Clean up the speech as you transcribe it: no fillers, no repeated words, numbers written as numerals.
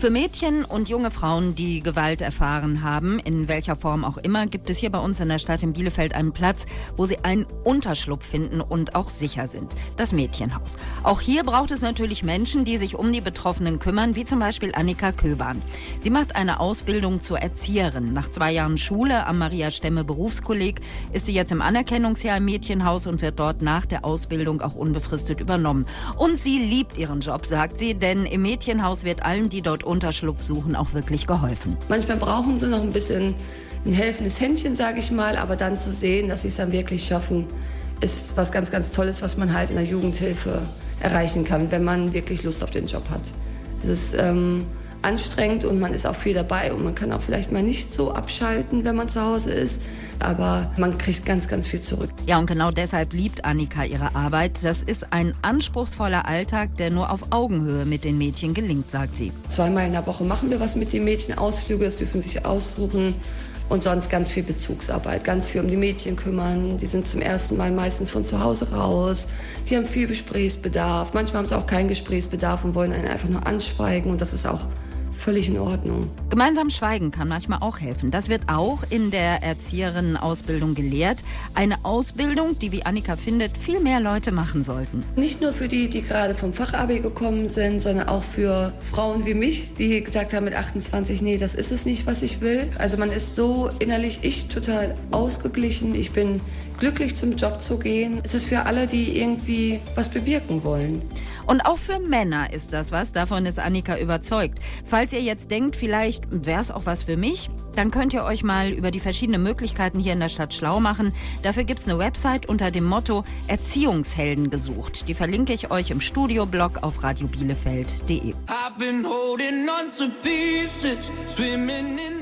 Für Mädchen und junge Frauen, die Gewalt erfahren haben, in welcher Form auch immer, gibt es hier bei uns in der Stadt in Bielefeld einen Platz, wo sie einen Unterschlupf finden und auch sicher sind. Das Mädchenhaus. Auch hier braucht es natürlich Menschen, die sich um die Betroffenen kümmern, wie zum Beispiel Annika Köban. Sie macht eine Ausbildung zur Erzieherin. Nach 2 Jahren Schule am Maria Stemme Berufskolleg ist sie jetzt im Anerkennungsjahr im Mädchenhaus und wird dort nach der Ausbildung auch unbefristet übernommen. Und sie liebt ihren Job, sagt sie, denn im Mädchenhaus wird allen, die dort Unterschlupf suchen, auch wirklich geholfen. Manchmal brauchen sie noch ein bisschen ein helfendes Händchen, sage ich mal, aber dann zu sehen, dass sie es dann wirklich schaffen, ist was ganz, ganz Tolles, was man halt in der Jugendhilfe erreichen kann, wenn man wirklich Lust auf den Job hat. Es ist anstrengend und man ist auch viel dabei und man kann auch vielleicht mal nicht so abschalten, wenn man zu Hause ist, aber man kriegt ganz, ganz viel zurück. Ja, und genau deshalb liebt Annika ihre Arbeit. Das ist ein anspruchsvoller Alltag, der nur auf Augenhöhe mit den Mädchen gelingt, sagt sie. 2-mal in der Woche machen wir was mit den Mädchen, Ausflüge, das dürfen sie sich aussuchen. Und sonst ganz viel Bezugsarbeit, ganz viel um die Mädchen kümmern. Die sind zum ersten Mal meistens von zu Hause raus. Die haben viel Gesprächsbedarf. Manchmal haben sie auch keinen Gesprächsbedarf und wollen einen einfach nur anschweigen. Und das ist auch völlig in Ordnung. Gemeinsam schweigen kann manchmal auch helfen. Das wird auch in der Erzieherinnenausbildung gelehrt. Eine Ausbildung, die, wie Annika findet, viel mehr Leute machen sollten. Nicht nur für die, die gerade vom Fachabi gekommen sind, sondern auch für Frauen wie mich, die gesagt haben mit 28, nee, das ist es nicht, was ich will. Also man ist so innerlich total ausgeglichen. Ich bin glücklich, zum Job zu gehen. Es ist für alle, die irgendwie was bewirken wollen. Und auch für Männer ist das was, davon ist Annika überzeugt. Falls ihr jetzt denkt, vielleicht wäre es auch was für mich, dann könnt ihr euch mal über die verschiedenen Möglichkeiten hier in der Stadt schlau machen. Dafür gibt es eine Website unter dem Motto Erziehungshelden gesucht. Die verlinke ich euch im Studioblog auf radiobielefeld.de.